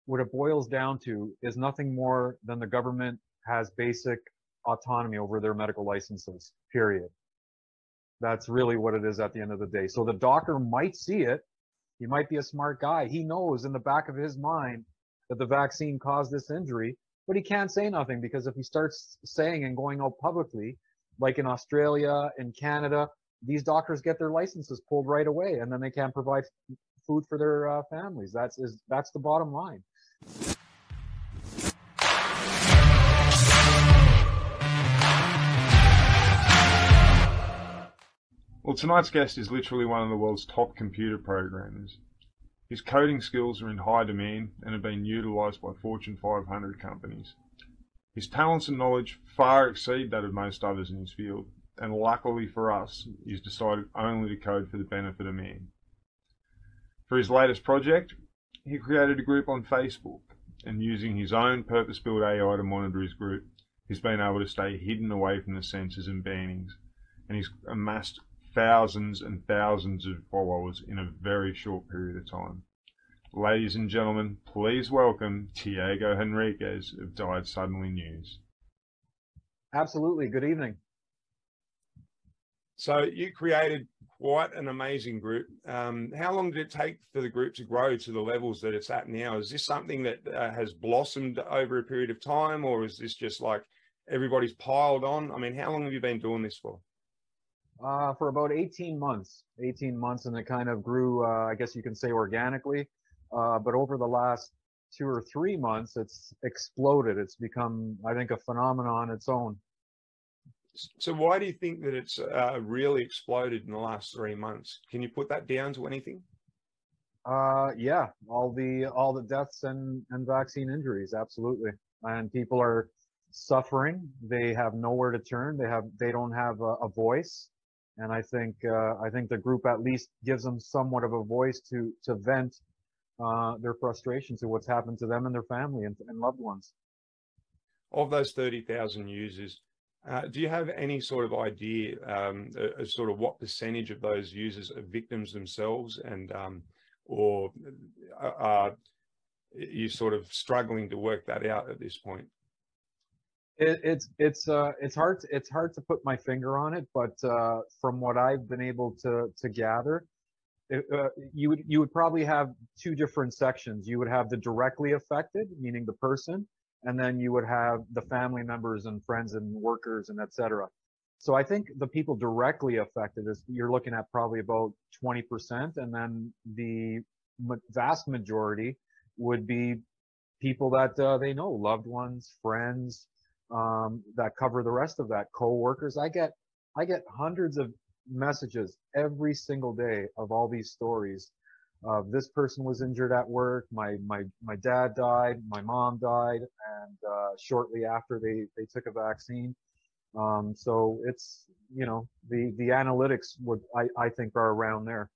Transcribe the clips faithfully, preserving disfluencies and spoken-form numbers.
what it boils down to is nothing more than the government has basic autonomy over their medical licenses, period. That's really what it is at the end of the day. So the doctor might see it. He might be a smart guy. He knows in the back of his mind that the vaccine caused this injury, but he can't say nothing, because if he starts saying and going out publicly, like in Australia and Canada, these doctors get their licenses pulled right away, and then they can't provide food for their uh, families. That's is that's the bottom line. Well, tonight's guest is literally one of the world's top computer programmers. His coding skills are in high demand and have been utilised by Fortune five hundred companies. His talents and knowledge far exceed that of most others in his field, and luckily for us, he's decided only to code for the benefit of man. For his latest project, he created a group on Facebook, and using his own purpose-built A I to monitor his group, he's been able to stay hidden away from the censors and bannings, and he's amassed thousands and thousands of followers in a very short period of time. Ladies and gentlemen, please welcome Diego Henriquez of Died Suddenly News. Absolutely. Good evening. So you created quite an amazing group. Um, how long did it take for the group to grow to the levels that it's at now? Is this something that uh, has blossomed over a period of time, or is this just like everybody's piled on? I mean, how long have you been doing this for? Uh, for about eighteen months, eighteen months, and it kind of grew, uh, I guess you can say, organically. Uh, but over the last two or three months, it's exploded. It's become, I think, a phenomenon on its own. So why do you think that it's uh, really exploded in the last three months? Can you put that down to anything? Uh, yeah, all the all the deaths and, and vaccine injuries, absolutely. And people are suffering. They have nowhere to turn. They have they don't have a, a voice. And I think uh, I think the group at least gives them somewhat of a voice to to vent uh, their frustration to what's happened to them and their family and, and loved ones. Of those thirty thousand users, uh, do you have any sort of idea um, uh, sort of what percentage of those users are victims themselves, and um, or are you sort of struggling to work that out at this point? It, it's it's uh it's hard to, it's hard to put my finger on it, but uh, from what I've been able to to gather, it, uh, you would you would probably have two different sections. You would have the directly affected, meaning the person, and then you would have the family members and friends and workers and et cetera. So I think the people directly affected is you're looking at probably about twenty percent, and then the vast majority would be people that uh, they know, loved ones, friends. Um, that cover the rest of that, co-workers. I get I get hundreds of messages every single day of all these stories. Uh, this person was injured at work. My my my dad died. My mom died, and uh, shortly after they they took a vaccine. Um, so it's you know the the analytics would I I think are around there.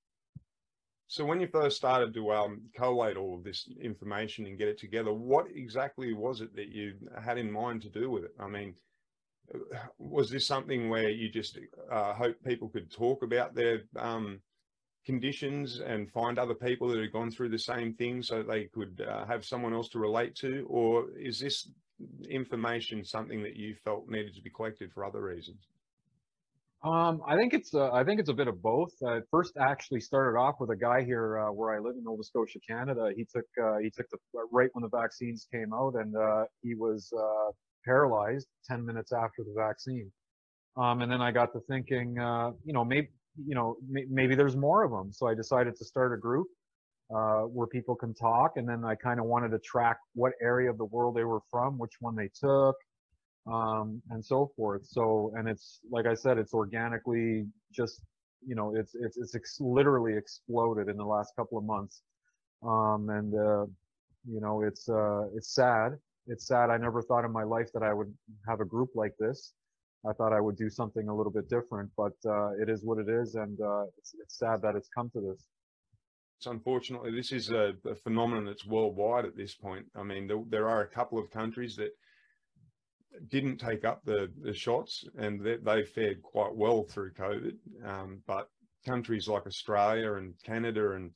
So when you first started to um, collate all of this information and get it together, what exactly was it that you had in mind to do with it? I mean, was this something where you just uh, hoped people could talk about their um, conditions and find other people that had gone through the same thing so they could uh, have someone else to relate to? Or is this information something that you felt needed to be collected for other reasons? Um, I think it's uh, I think it's a bit of both. Uh, first, actually started off with a guy here uh, where I live in Nova Scotia, Canada. He took uh, he took the right when the vaccines came out, and uh, he was uh, paralyzed ten minutes after the vaccine. Um, and then I got to thinking, uh, you know, maybe you know may, maybe there's more of them. So I decided to start a group uh, where people can talk, and then I kind of wanted to track what area of the world they were from, which one they took. Um, and so forth. So, and it's, like I said, it's organically just, you know, it's, it's, it's ex literally exploded in the last couple of months. Um, and, uh, you know, it's, uh, it's sad. It's sad. I never thought in my life that I would have a group like this. I thought I would do something a little bit different, but, uh, it is what it is. And, uh, it's, it's sad that it's come to this. So unfortunately, this is a, a phenomenon that's worldwide at this point. I mean, there, there are a couple of countries that didn't take up the, the shots, and they, they fared quite well through COVID. Um, but countries like Australia and Canada and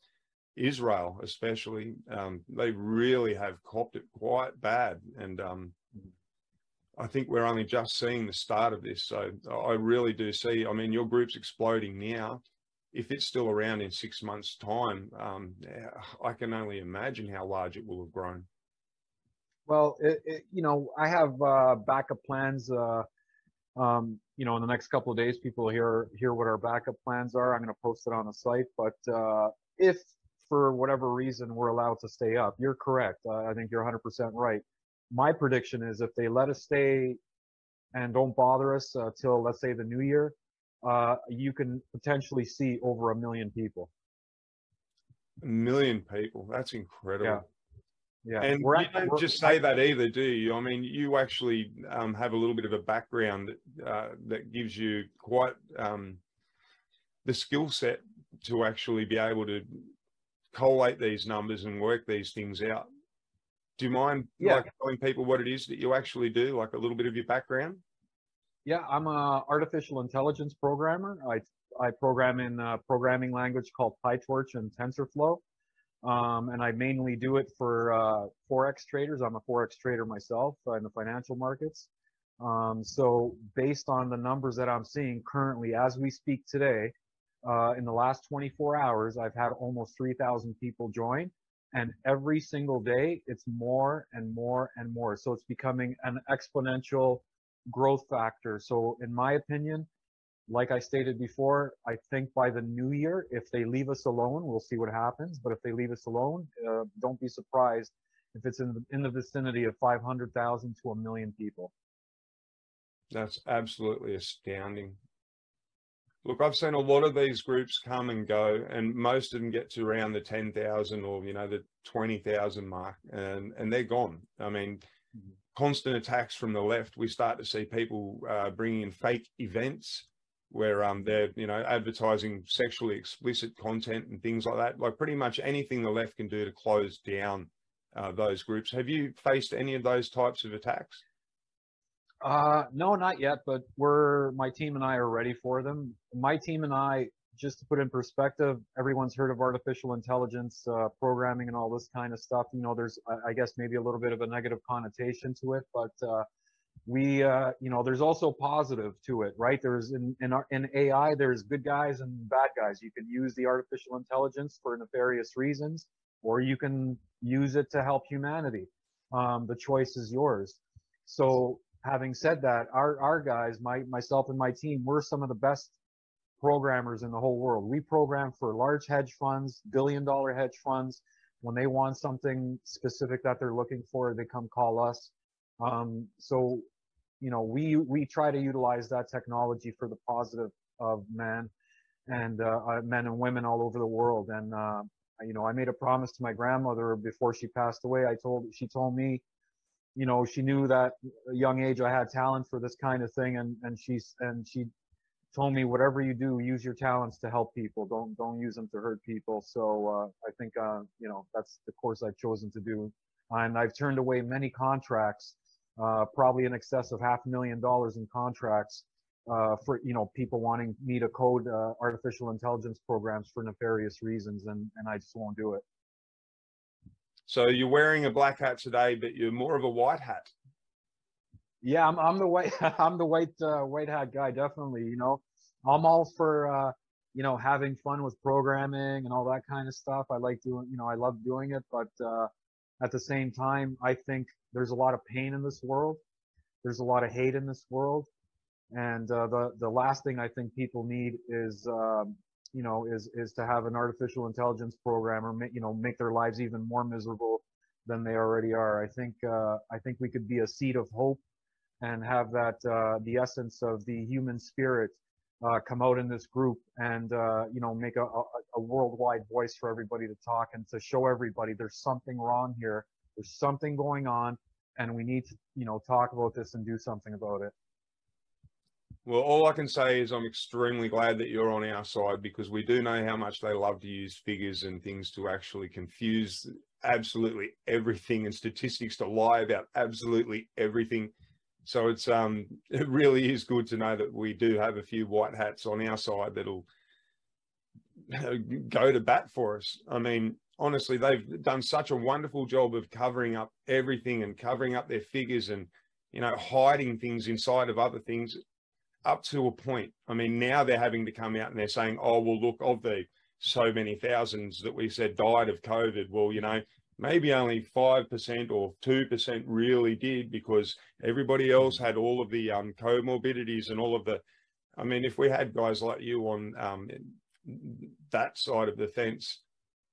Israel, especially, um, they really have copped it quite bad. And um, I think we're only just seeing the start of this. So I really do see, I mean, your group's exploding now. If it's still around in six months' time, um, I can only imagine how large it will have grown. Well, it, it, you know, I have uh, backup plans. Uh, um, you know, in the next couple of days, people will hear hear what our backup plans are. I'm going to post it on the site. But uh, if for whatever reason we're allowed to stay up, you're correct. Uh, I think you're one hundred percent right. My prediction is if they let us stay and don't bother us uh, till, let's say, the new year, uh, you can potentially see over a million people. A million people. That's incredible. Yeah. Yeah. And we're you at, don't we're, just say that either, do you? I mean, you actually um, have a little bit of a background that, uh, that gives you quite um, the skill set to actually be able to collate these numbers and work these things out. Do you mind yeah. like telling people what it is that you actually do, like a little bit of your background? Yeah, I'm a artificial intelligence programmer. I I program in a programming language called PyTorch and TensorFlow. Um, and I mainly do it for uh, Forex traders. I'm a Forex trader myself uh, in the financial markets. Um, so based on the numbers that I'm seeing currently as we speak today, uh, in the last twenty-four hours, I've had almost three thousand people join. And every single day, it's more and more and more. So it's becoming an exponential growth factor. So in my opinion, like I stated before, I think by the new year, if they leave us alone, we'll see what happens. But if they leave us alone, uh, don't be surprised if it's in the, in the vicinity of five hundred thousand to a million people. That's absolutely astounding. Look, I've seen a lot of these groups come and go, and most of them get to around the ten thousand or, you know, the twenty thousand mark, and, and they're gone. I mean, mm-hmm. constant attacks from the left. We start to see people uh, bringing in fake events where um, they're, you know, advertising sexually explicit content and things like that. Like pretty much anything the left can do to close down uh, those groups. Have you faced any of those types of attacks? Uh, no, not yet, but we're, my team and I are ready for them. My team and I, just to put in perspective, everyone's heard of artificial intelligence, uh, programming and all this kind of stuff. You know, there's, I guess, maybe a little bit of a negative connotation to it, but, uh, we, uh, you know, there's also positive to it, right? There's in, in, our, in A I, there's good guys and bad guys. You can use the artificial intelligence for nefarious reasons, or you can use it to help humanity. Um, the choice is yours. So having said that, our, our guys, my, myself and my team, we're some of the best programmers in the whole world. We program for large hedge funds, billion dollar hedge funds. When they want something specific that they're looking for, they come call us. Um, so, you know, we, we try to utilize that technology for the positive of men and, uh, uh, men and women all over the world. And, uh, you know, I made a promise to my grandmother before she passed away. I told, she told me, you know, she knew that at a young age I had talent for this kind of thing. And, and she's, and she told me, whatever you do, use your talents to help people. Don't, don't use them to hurt people. So, uh, I think, uh, you know, that's the course I've chosen to do. And I've turned away many contracts. Uh, probably in excess of half a million dollars in contracts uh, for, you know, people wanting me to code uh, artificial intelligence programs for nefarious reasons, and, and I just won't do it. So you're wearing a black hat today, but you're more of a white hat. Yeah, I'm, I'm the white, I'm the white, uh, white hat guy, definitely. You know, I'm all for, uh, you know, having fun with programming and all that kind of stuff. I like doing, you know, I love doing it, but uh, at the same time, I think there's a lot of pain in this world. There's a lot of hate in this world. And uh, the, the last thing I think people need is, um, you know, is, is to have an artificial intelligence programmer, make, you know, make their lives even more miserable than they already are. I think, uh, I think we could be a seed of hope and have that, uh, the essence of the human spirit uh, come out in this group and, uh, you know, make a, a, a worldwide voice for everybody to talk and to show everybody there's something wrong here. There's something going on, and we need to, you know, talk about this and do something about it. Well, all I can say is I'm extremely glad that you're on our side, because we do know how much they love to use figures and things to actually confuse absolutely everything, and statistics to lie about absolutely everything. So it's um it really is good to know that we do have a few white hats on our side that'll go to bat for us. I mean, honestly, they've done such a wonderful job of covering up everything and covering up their figures and, you know, hiding things inside of other things up to a point. I mean, now they're having to come out and they're saying, oh, well, look, of the so many thousands that we said died of COVID, well, you know, maybe only five percent or two percent really did, because everybody else had all of the um, comorbidities and all of the, I mean, if we had guys like you on um, that side of the fence,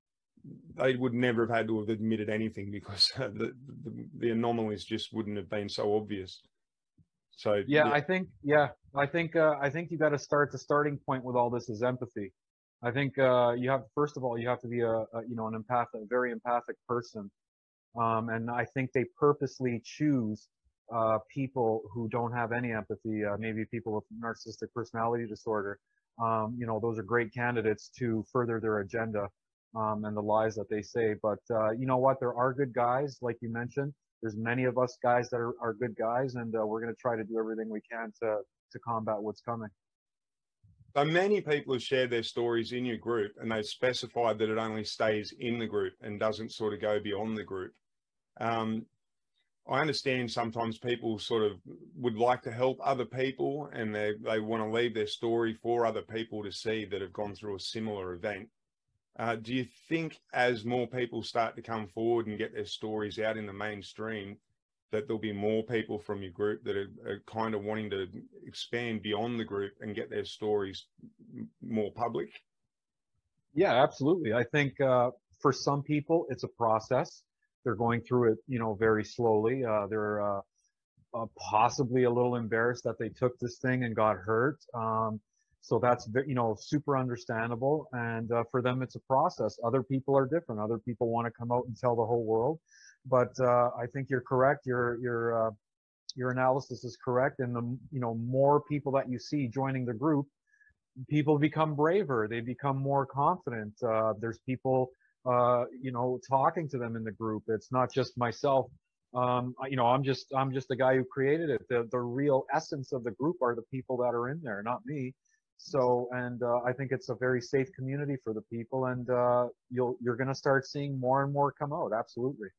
they would never have had to have admitted anything, because uh, the, the the anomalies just wouldn't have been so obvious. So yeah, yeah. I think yeah, I think uh, I think you got to start. The starting point with all this is empathy. I think uh, you have, first of all, you have to be a, a you know an empath, a very empathic person, um, and I think they purposely choose uh, people who don't have any empathy. Uh, maybe people with narcissistic personality disorder. Um, you know, those are great candidates to further their agenda um, and the lies that they say. But uh, you know what? There are good guys, like you mentioned. There's many of us guys that are, are good guys, and uh, we're going to try to do everything we can to to combat what's coming. So many people have shared their stories in your group, and they've specified that it only stays in the group and doesn't sort of go beyond the group. Um, I understand sometimes people sort of would like to help other people, and they, they want to leave their story for other people to see that have gone through a similar event. Uh, do you think as more people start to come forward and get their stories out in the mainstream, that there'll be more people from your group that are, are kind of wanting to expand beyond the group and get their stories more public? Yeah, absolutely. I think uh, for some people, it's a process. They're going through it, you know, very slowly. Uh, they're uh, uh, possibly a little embarrassed that they took this thing and got hurt. Um, so that's, you know, super understandable. And uh, for them, it's a process. Other people are different. Other people want to come out and tell the whole world. But uh, I think you're correct. Your your uh, your analysis is correct. And the you know more people that you see joining the group, people become braver. They become more confident. Uh, there's people uh, you know talking to them in the group. It's not just myself. Um, you know, I'm just I'm just the guy who created it. The the real essence of the group are the people that are in there, not me. So, and uh, I think it's a very safe community for the people, and uh, you'll you're going to start seeing more and more come out. Absolutely.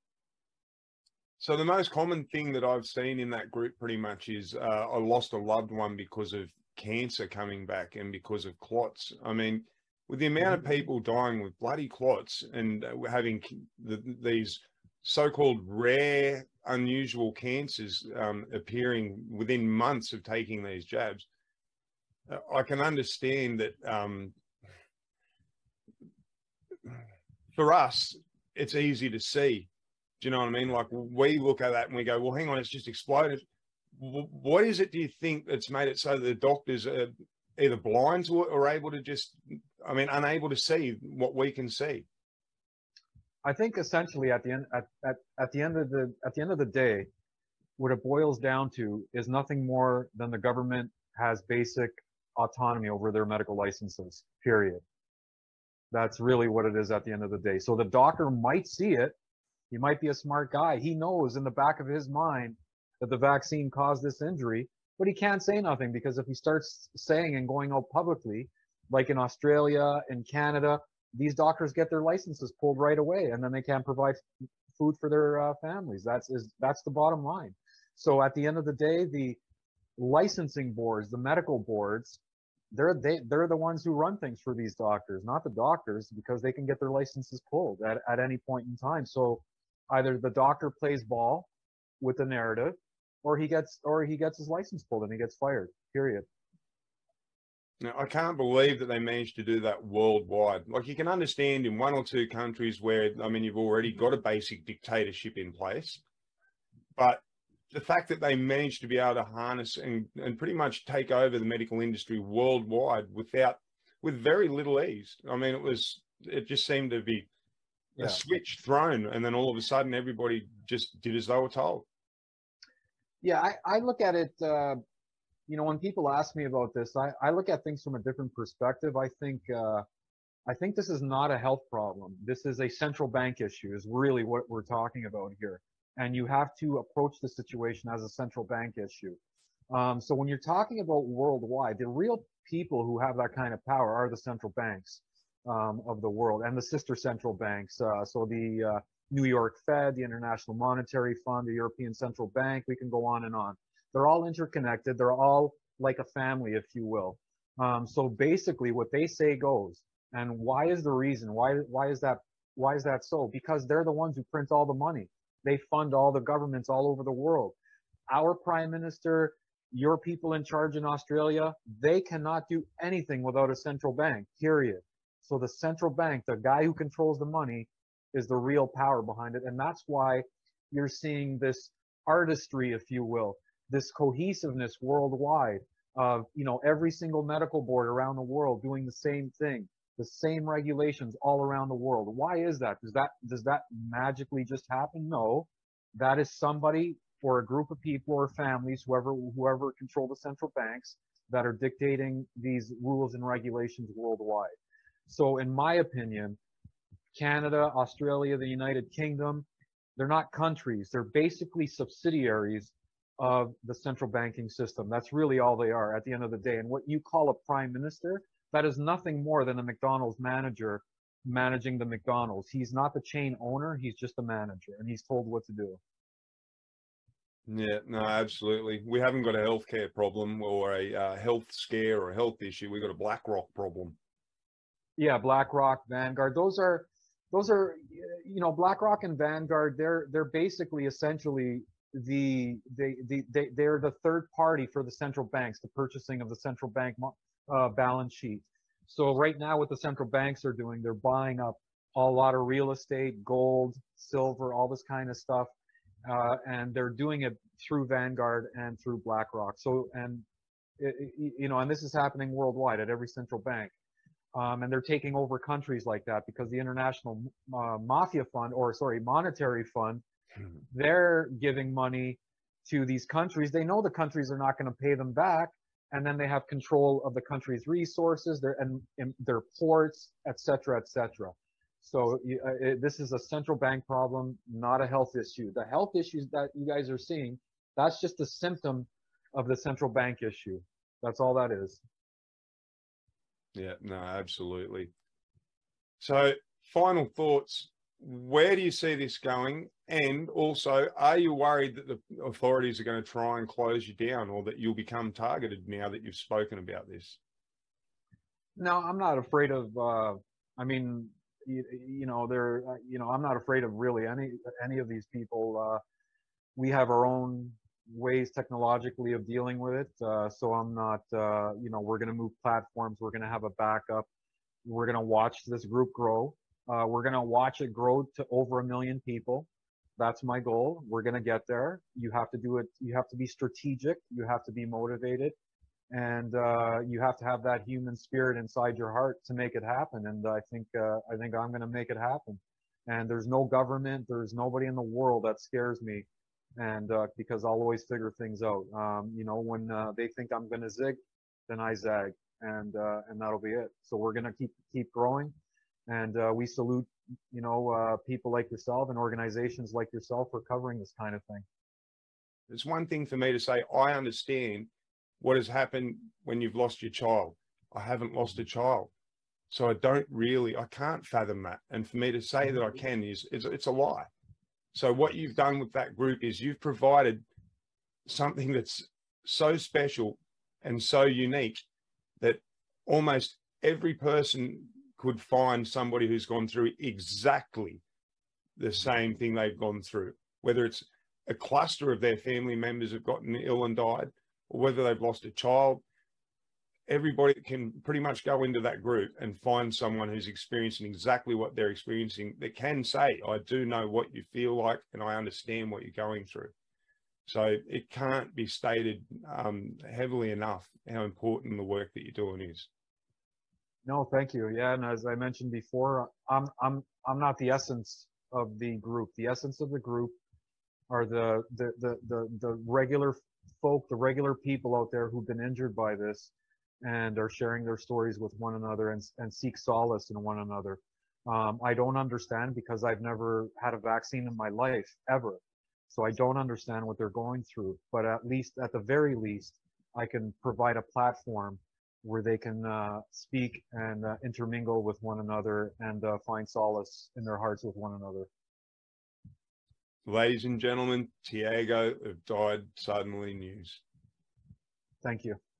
So the most common thing that I've seen in that group pretty much is uh, I lost a loved one because of cancer coming back and because of clots. I mean, with the amount of people dying with bloody clots and having the, these so-called rare, unusual cancers um, appearing within months of taking these jabs, I can understand that um, for us, it's easy to see. Do you know what I mean? Like, we look at that and we go, well, hang on, it's just exploded. What is it, do you think, that's made it so that the doctors are either blind to it or able to just, I mean, unable to see what we can see? I think essentially at the end, at, at, at the end of the, at the end of the day, what it boils down to is nothing more than the government has basic autonomy over their medical licenses, period. That's really what it is at the end of the day. So the doctor might see it. He might be a smart guy. He knows in the back of his mind that the vaccine caused this injury, but he can't say nothing, because if he starts saying and going out publicly, like in Australia and Canada, these doctors get their licenses pulled right away, and then they can't provide food for their uh, families. That's is that's the bottom line. So at the end of the day, the licensing boards, the medical boards, they're they they're the ones who run things for these doctors, not the doctors, because they can get their licenses pulled at, at any point in time. So either the doctor plays ball with the narrative, or he gets or he gets his license pulled and he gets fired, period. Now, I can't believe that they managed to do that worldwide. Like, you can understand in one or two countries where, I mean, you've already got a basic dictatorship in place, but the fact that they managed to be able to harness and, and pretty much take over the medical industry worldwide without, with very little ease. I mean, it was, it just seemed to be a yeah. switch thrown, and then all of a sudden everybody just did as they were told. Yeah, I, I look at it, uh, you know, when people ask me about this, I, I look at things from a different perspective. I think, uh, I think this is not a health problem. This is a central bank issue, is really what we're talking about here. And you have to approach the situation as a central bank issue. Um, so when you're talking about worldwide, the real people who have that kind of power are the central banks. um, of the world, and the sister central banks. Uh, so the uh, New York Fed, the International Monetary Fund, the European Central Bank, we can go on and on. They're all interconnected. They're all like a family, if you will. Um, so basically what they say goes. And why is the reason? Why, why is that, why is that so? Because they're the ones who print all the money. They fund all the governments all over the world. Our prime minister, your people in charge in Australia, they cannot do anything without a central bank, period. So the central bank, the guy who controls the money, is the real power behind it. And that's why you're seeing this artistry, if you will, this cohesiveness worldwide of, you know, every single medical board around the world doing the same thing, the same regulations all around the world. Why is that? Does that, does that magically just happen? No, that is somebody or a group of people or families, whoever, whoever control the central banks, that are dictating these rules and regulations worldwide. So in my opinion, Canada, Australia, the United Kingdom, they're not countries. They're basically subsidiaries of the central banking system. That's really all they are at the end of the day. And what you call a prime minister, that is nothing more than a McDonald's manager managing the McDonald's. He's not the chain owner. He's just a manager, and he's told what to do. Yeah, no, absolutely. We haven't got a healthcare problem or a uh, health scare or a health issue. We've got a BlackRock problem. Yeah, BlackRock, Vanguard, those are, those are, you know, BlackRock and Vanguard, they're, they're basically essentially the, they, they, they, they're the third party for the central banks, the purchasing of the central bank uh, balance sheet. So right now what the central banks are doing, they're buying up a lot of real estate, gold, silver, all this kind of stuff. Uh, and they're doing it through Vanguard and through BlackRock. So, and, it, you know, and this is happening worldwide at every central bank. Um, and they're taking over countries like that because the International uh, Mafia Fund, or sorry, Monetary Fund, they're giving money to these countries. They know the countries are not going to pay them back, and then they have control of the country's resources, their and, and their ports, et cetera, et cetera. So uh, it, this is a central bank problem, not a health issue. The health issues that you guys are seeing, that's just a symptom of the central bank issue. That's all that is. Yeah, no, absolutely. So final thoughts, where do you see this going? And also, are you worried that the authorities are going to try and close you down, or that you'll become targeted now that you've spoken about this? No, I'm not afraid of, uh, I mean, you, you know, they're, uh, you know, I'm not afraid of really any, any of these people. Uh, we have our own ways technologically of dealing with it. Uh, so I'm not, uh, you know, we're going to move platforms. We're going to have a backup. We're going to watch this group grow. Uh, we're going to watch it grow to over a million people. That's my goal. We're going to get there. You have to do it. You have to be strategic. You have to be motivated. And uh, you have to have that human spirit inside your heart to make it happen. And I think, uh, I think I'm going to make it happen. And there's no government. There's nobody in the world that scares me. And uh, because I'll always figure things out. Um, you know, when uh, they think I'm going to zig, then I zag, and uh, and that'll be it. So we're going to keep keep growing, and uh, we salute, you know, uh, people like yourself and organizations like yourself for covering this kind of thing. It's one thing for me to say, I understand what has happened when you've lost your child. I haven't lost a child, so I don't really, I can't fathom that. And for me to say that I can is it's, it's a lie. So what you've done with that group is you've provided something that's so special and so unique that almost every person could find somebody who's gone through exactly the same thing they've gone through, whether it's a cluster of their family members have gotten ill and died, or whether they've lost a child. Everybody can pretty much go into that group and find someone who's experiencing exactly what they're experiencing that can say, I do know what you feel like and I understand what you're going through. So it can't be stated um, heavily enough how important the work that you're doing is. No, thank you. Yeah, and as I mentioned before, I'm I'm I'm not the essence of the group. The essence of the group are the the the the, the regular folk, the regular people out there who've been injured by this, and are sharing their stories with one another and, and seek solace in one another. Um, I don't understand because I've never had a vaccine in my life, ever. So I don't understand what they're going through, but at least, at the very least, I can provide a platform where they can uh, speak and uh, intermingle with one another and uh, find solace in their hearts with one another. Ladies and gentlemen, Tiago have died suddenly news. Thank you.